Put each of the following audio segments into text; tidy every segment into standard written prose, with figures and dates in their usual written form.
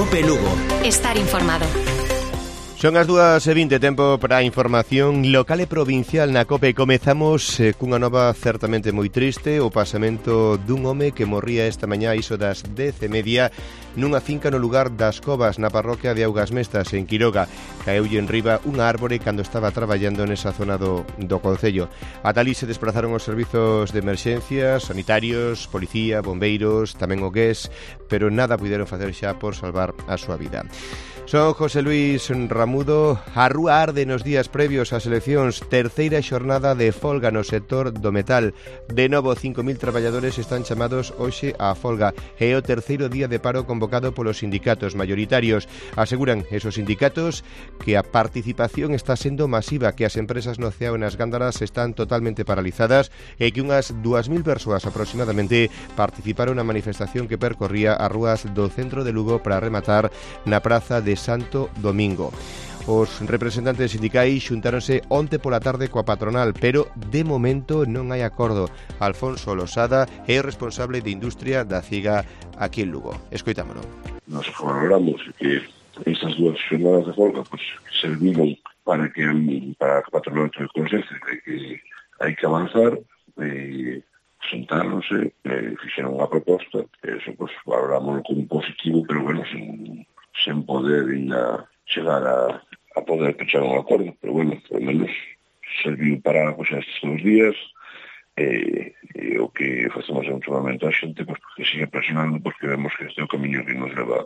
COPE Lugo. Estar informado. Son as 2:20, tempo para a información local e provincial na COPE. Comezamos cunha nova certamente moi triste, o pasamento dun home que morría esta mañá iso das 10:30 nunha finca no lugar das Covas, na parroquia de Augasmestas, en Quiroga. Caeulle en riba unha árbore cando estaba traballando nesa zona do concello. Ata alí se desplazaron os servizos de emerxencia, sanitarios, policía, bombeiros, tamén o GES, pero nada puideron facer xa por salvar a súa vida. Son José Luis Ramudo. A rúa arde nos días previos ás eleccións. Terceira xornada de folga no sector do metal. De novo, 5.000 traballadores están chamados hoxe á folga. É o terceiro día de paro convocado polos sindicatos mayoritarios. Aseguran esos sindicatos que a participación está sendo masiva, que as empresas no Ceao e nas Gándaras están totalmente paralizadas e que unhas 2.000 persoas aproximadamente participaron na manifestación que percorría as rúas do centro de Lugo para rematar na praza de Santo Domingo. Os representantes sindicais xuntáronse onte pola tarde coa patronal, pero de momento non hai acordo. Alfonso Losada é o responsable de industria da CIGA aquí en Lugo. Escoitámolo. Nos valoramos que estas dúas xornadas de folga serviron para que a patronal tome consciencia de que hai que avanzar e xuntáronse, fixeron unha proposta, que eso valoramos como positivo, pero bueno, sen poder chegar a poder pechar un acordo, pero bueno, pelo menos serviu para estes 2 días e o que facemos é un chamamento á xente que sigue presionando, porque vemos que este é o camiño que nos leva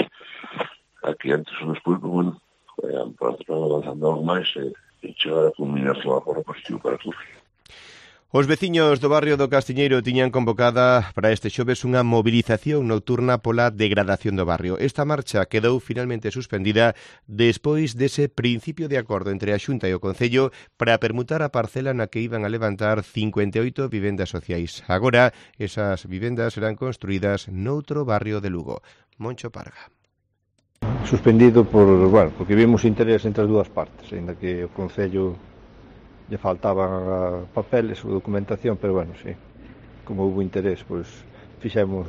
aquí antes ou despois, pero bueno, para avanzando algo máis e chegar a culminar un acordo positivo para todos. Os veciños do barrio do Castiñeiro tiñan convocada para este xoves unha movilización nocturna pola degradación do barrio. Esta marcha quedou finalmente suspendida despois dese principio de acordo entre a Xunta e o Concello para permutar a parcela na que iban a levantar 58 vivendas sociais. Agora, esas vivendas serán construídas noutro barrio de Lugo. Moncho Parga. Suspendido porque vimos interés entre as dúas partes, ainda que o Concello lle faltaban papeles ou documentación, pero bueno, sí, como houve interés, pois fixemos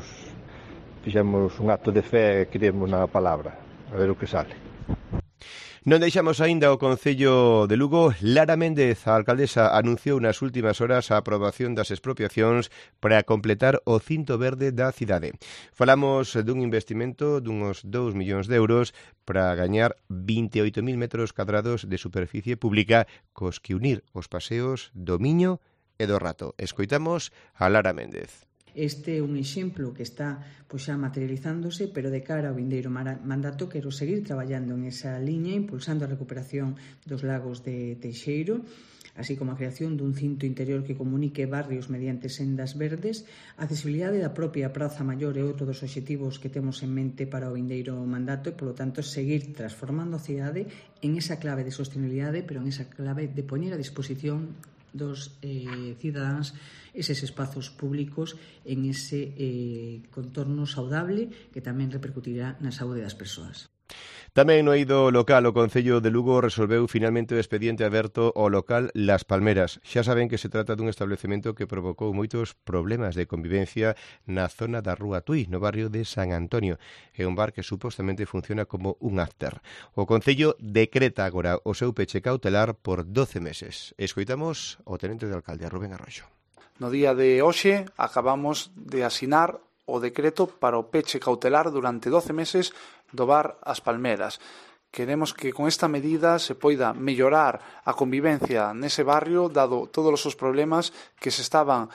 un acto de fe e creemos na palabra, a ver o que sale. Non deixamos aínda o Concello de Lugo. Lara Méndez, a alcaldesa, anunciou nas últimas horas a aprobación das expropiacións para completar o cinto verde da cidade. Falamos dun investimento dunhos 2 millóns de euros para gañar 28.000 metros cadrados de superficie pública cos que unir os paseos do Miño e do Rato. Escoitamos a Lara Méndez. Este é un exemplo que está xa materializándose, pero de cara ao vindeiro mandato quero seguir traballando en esa liña, impulsando a recuperación dos lagos de Teixeiro, así como a creación dun cinto interior que comunique barrios mediante sendas verdes. A accesibilidade da propia Praza Maior é outro dos obxectivos que temos en mente para o vindeiro mandato e, polo tanto, seguir transformando a cidade en esa clave de sostenibilidade, pero en esa clave de poñer a disposición dos cidadáns eses espazos públicos en ese contorno saudable que tamén repercutirá na saúde das persoas. Tamén no eido local, o Concello de Lugo resolveu finalmente o expediente aberto ao local Las Palmeras. Xa saben que se trata dun establecemento que provocou moitos problemas de convivencia na zona da Rúa Tui, no barrio de San Antonio. É un bar que supostamente funciona como un after. O Concello decreta agora o seu peche cautelar por 12 meses. Escoitamos o tenente de alcalde, Rubén Arroxo. No día de hoxe acabamos de asinar o decreto para o peche cautelar durante 12 meses do bar As Palmeras. Queremos que con esta medida se poida mellorar a convivencia nese barrio, dado todos os problemas que estaban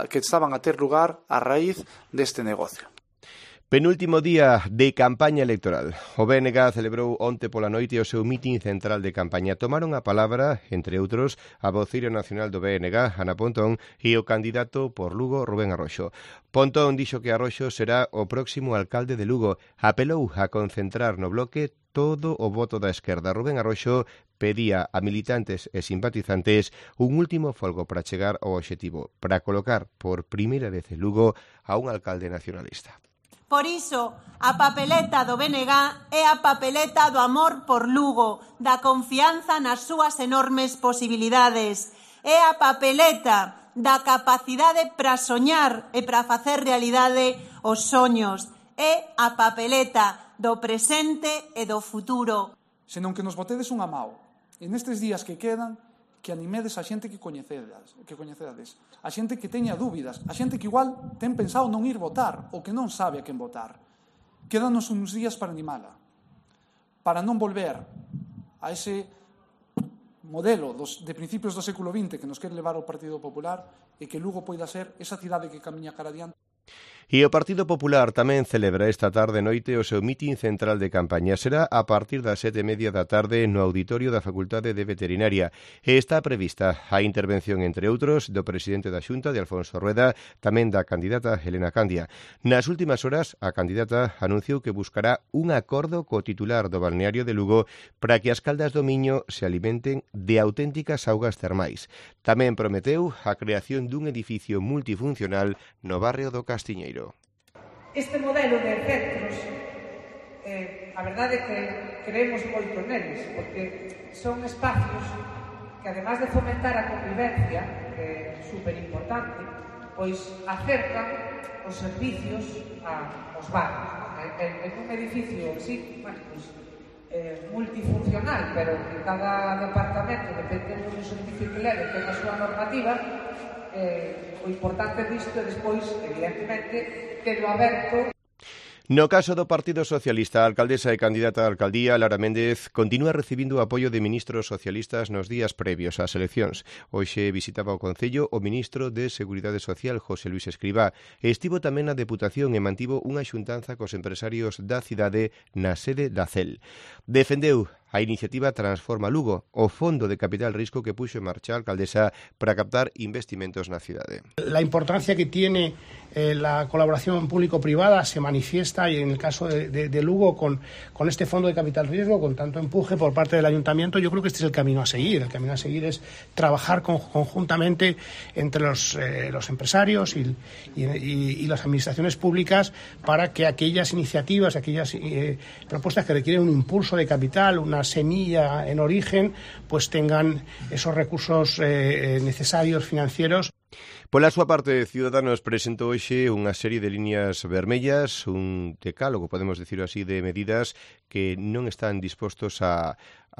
a ter lugar a raíz deste negocio. Penúltimo día de campaña electoral. O BNG celebrou onte pola noite o seu mitin central de campaña. Tomaron a palabra, entre outros, a voceira nacional do BNG, Ana Pontón, e o candidato por Lugo, Rubén Arroxo. Pontón dixo que Arroxo será o próximo alcalde de Lugo. Apelou a concentrar no bloque todo o voto da esquerda. Rubén Arroxo pedía a militantes e simpatizantes un último folgo para chegar ao obxectivo, para colocar por primeira vez en Lugo a un alcalde nacionalista. Por iso, a papeleta do BNG é a papeleta do amor por Lugo, da confianza nas súas enormes posibilidades. É a papeleta da capacidade para soñar e para facer realidade os soños. é a papeleta do presente e do futuro. Senón que nos botedes unha mao. E nestes días que quedan, que animedes a xente que coñecedades, a xente que teña dúbidas, a xente que igual ten pensado non ir votar ou que non sabe a quen votar. Quédanos uns días para animala, para non volver a ese modelo de principios do século XX que nos quere levar o Partido Popular e que Lugo poida ser esa cidade que camiña cara adiante. E o Partido Popular tamén celebra esta tarde e noite o seu mitin central de campaña. Será a partir das 7:30 da tarde no auditorio da Facultade de Veterinaria. E está prevista a intervención, entre outros, do presidente da Xunta, de Alfonso Rueda, tamén da candidata Helena Candia. Nas últimas horas, a candidata anunciou que buscará un acordo co titular do balneario de Lugo para que as Caldas do Miño se alimenten de auténticas augas termais. Tamén prometeu a creación dun edificio multifuncional no barrio do Castiñeiro. Este modelo de centros, a verdade é que creemos moito neles, porque son espacios que, además de fomentar a convivencia, que é superimportante, pois acercan os servicios aos barrios. En un edificio, sí, bueno, pois, multifuncional, pero que cada departamento, dependendo do servicio que leve, ten a súa normativa. O importante disto é despois, evidentemente, telo aberto. No caso do Partido Socialista, a alcaldesa e candidata á alcaldía, Lara Méndez, continúa recibindo o apoio de ministros socialistas nos días previos ás eleccións. Hoxe visitaba o Concello o ministro de Seguridade Social, José Luis Escribá, e estivo tamén na Deputación e mantivo unha xuntanza cos empresarios da cidade na sede da CEL. Defendeu a iniciativa Transforma Lugo, o fondo de capital risco que puxo en marcha a alcaldesa para captar investimentos na cidade. La importancia que tiene la colaboración público-privada se manifiesta, y en el caso de Lugo con este fondo de capital riesgo, con tanto empuje por parte del ayuntamiento, yo creo que este es el camino a seguir. El camino a seguir es trabajar conjuntamente entre los empresarios y las administraciones públicas para que aquellas iniciativas, aquellas propuestas que requieren un impulso de capital, una semilla en origen, pues tengan esos recursos necesarios financieros. Pola súa parte, Ciudadanos presentou hoxe unha serie de líneas vermellas, un decálogo, podemos decir así, de medidas que non están dispostos a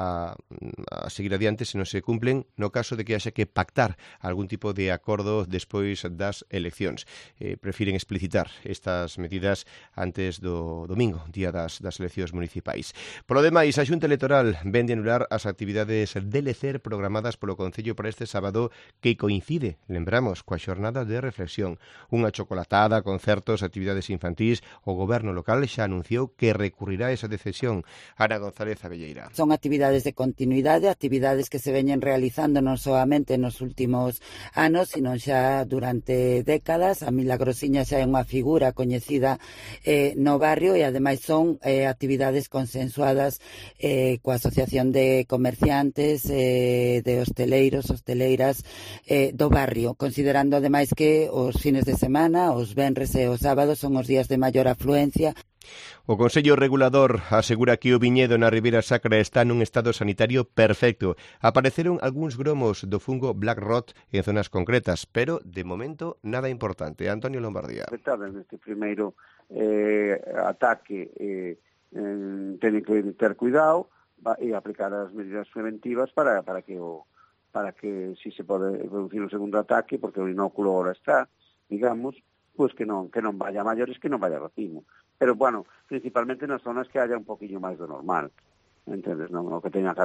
seguir adiante se non se cumplen no caso de que haxa que pactar algún tipo de acordo despois das eleccións. Prefiren explicitar estas medidas antes do domingo, día das eleccións municipais. Polo demais, a Xunta Electoral vende anular as actividades de lecer programadas polo Concello para este sábado, que coincide, lembramos, coa xornada de reflexión. Unha chocolatada, concertos, actividades infantís. O goberno local xa anunciou que recurrirá esa decisión. Ana González Abelleira. Son actividades de continuidade, actividades que se veñen realizando non solamente nos últimos anos, sino xa durante décadas. A Milagrosiña xa é unha figura coñecida no barrio e ademais son actividades consensuadas coa Asociación de Comerciantes, de hosteleiros, hosteleiras do barrio, considerando ademais que os fines de semana, os venres e os sábados son os días de maior afluencia. O Consello Regulador asegura que o viñedo na Ribeira Sacra está nun estado sanitario perfecto. Apareceron algúns gromos do fungo Black Rot en zonas concretas, pero de momento nada importante. Antonio Lombardía. Neste primeiro ataque teñen que ter cuidado e aplicar as medidas preventivas para que si se pode producir o segundo ataque, porque o inóculo ahora está, digamos, pues que non vaya a maiores, que non vaya a racimo. Pero, bueno, principalmente nas zonas que haya un poquinho máis do normal, entendes? Non o que teña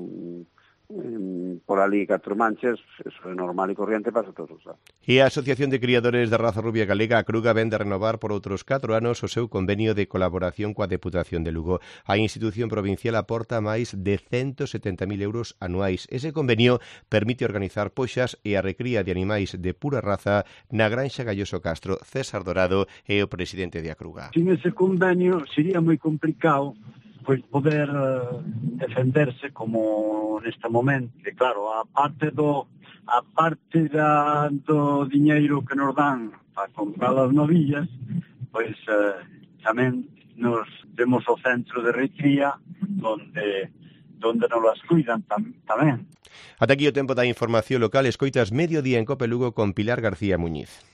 por ali 4 manchas, eso é normal e corriente para todos os anos. E a Asociación de Criadores de Raza Rubia Galega, a Cruga, vende a renovar por outros 4 anos o seu convenio de colaboración coa Deputación de Lugo. A institución provincial aporta máis de 170.000 euros anuais. Ese convenio permite organizar poxas e a recría de animais de pura raza na Granxa Galloso Castro. César Dorado é o presidente de a Cruga. Sin ese convenio sería moi complicado pois poder defenderse como neste momento. E claro, a parte do diñeiro que nos dan para comprar as novillas, pois tamén nos temos o centro de recría donde nos las cuidan tamén. Ata aquí o tempo da información local. Escoitas Mediodía en Cope Lugo con Pilar García Muñiz.